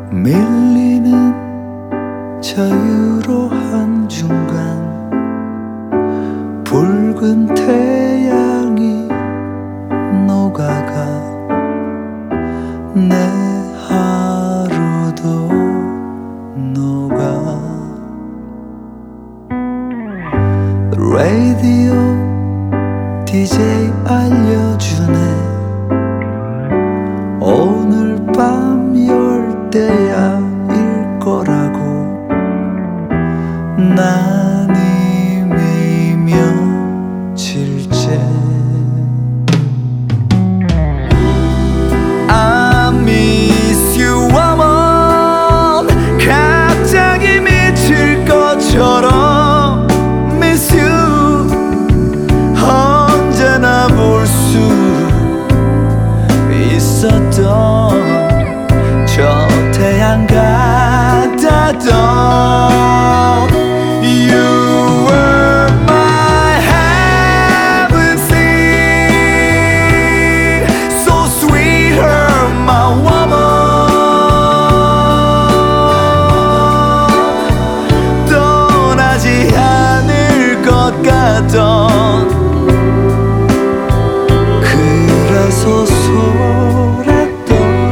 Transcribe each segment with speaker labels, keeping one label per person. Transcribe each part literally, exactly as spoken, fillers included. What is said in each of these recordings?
Speaker 1: 밀리는 자유로 한중간 붉은 태양이 녹아가 내 하루도 녹아. 라디오 디제이 알려주네. 오늘 밤 열대야 일 거라고. 난 이미 며칠째 I miss you woman. 갑자기 미칠 것처럼 miss you. 언제나 볼 수 있었던 저 태양 같았던 You were my heaven sing. So sweeter my woman. 떠나지 않을 것 같던 그래서 소랬던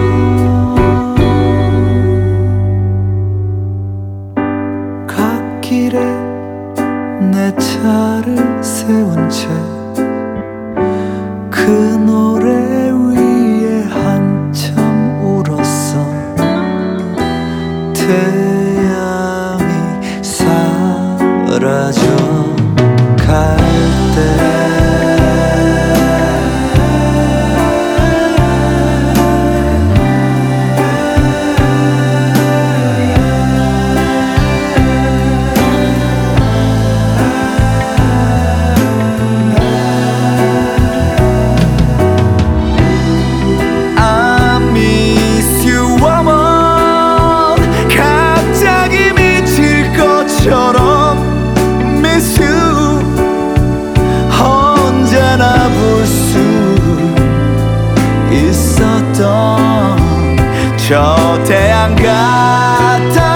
Speaker 1: 갓길에 내 차를 세운 채 그 노래 위에 한참 울었어. 태양이 사라져 갈 때 miss you. 언제나 볼 수 있었던 저 태양 같아